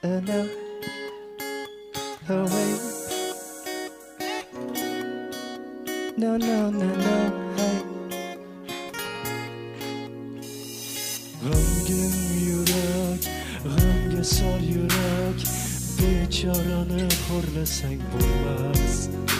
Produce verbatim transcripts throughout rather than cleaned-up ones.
oh no, oh hey, no no no no hey. G'amgin yurak, g'amga sol yurak, bechorani xo'rlasang bo'lmas.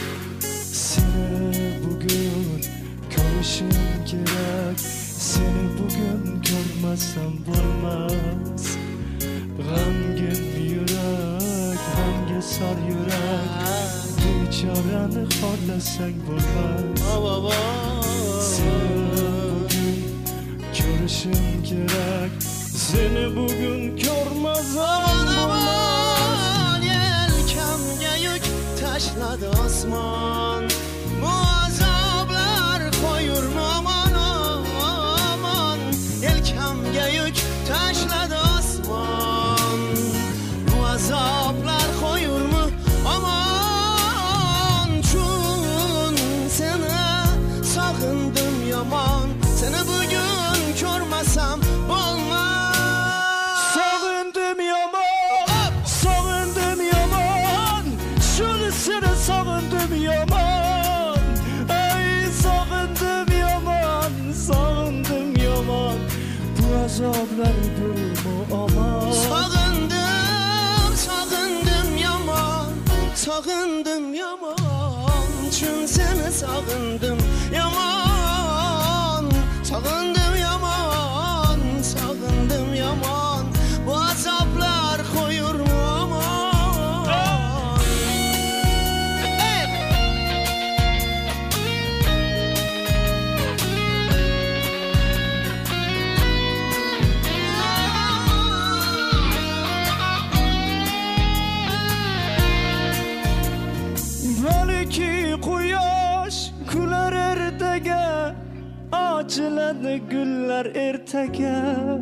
Seni bugun ko'rishim kerak, seni bugun ko'rmasam bo'lmas. G'amgin yurak, g'amga sol yurak, bechorani xo'rlasang bo'lmas. Seni bugun ko'rishim kerak, seni bugun ko'rmasam bo'lmas. Yelkamga yuk tashladi osmon, bu azoblar qo'yurma aman aman. Yelkamga yuk tashladi osmon, bu azoblar qo'yurma aman. Chun seni sog'indim yomon, seni bugun ko'rmasam bo'lmas. Sog'indim yomon, sog'indim yomon, shuni seni sog'indim yomon. Ay sog'indim yomon, sog'indim yomon, bu azoblar bo'lma aman. Sog'indim, sog'indim yomon, sog'indim yomon, chun seni sog'indim yomon. Sog'indim yomon, sog'indim yomon, bu azoblar qo'yurma aman. Balki quyosh kular ertaga, ochiladi gullar ertaga.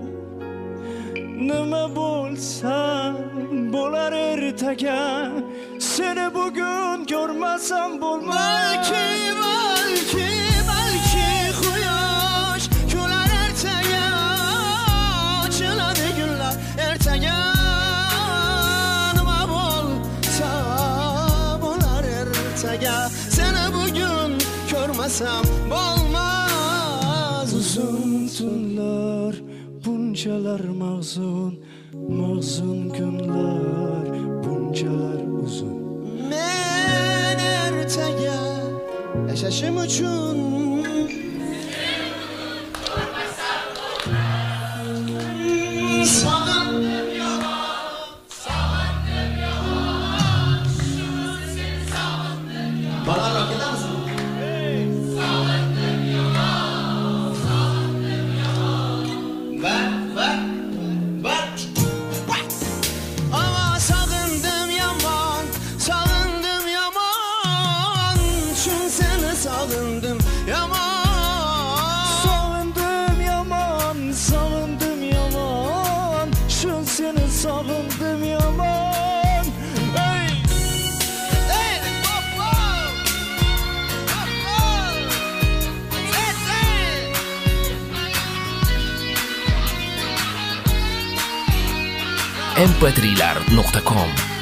Nima bo'lsa bo'lar ertaga, seni bugun ko'rmasam bo'lmas. Balki, balki, balki quyosh kular ertaga, ochiladi gullar ertaga. Nima bo'lsa bo'lar ertaga, seni bugun ko'rmasam bo'lmas. Uzun tunlar, bunchalar mahzun, mahzun kunlar, bunchalar uzun. Men ertaga yashashim uchun sog'indim yomon, sog'indim yomon, seni sog'indim yomon. Balandroq ketamiz. Sog'indim yomon, sog'indim yomon. Va va va ama sog'indim yomon, sog'indim yomon, chun seni sog'indim yomon. Sog'indim yomon, sog'indim yomon, shun seni sog'indim yomon. Hey! Hey, pop, pop. Pop, pop. Hey, hey. em pe tri lar nuqta com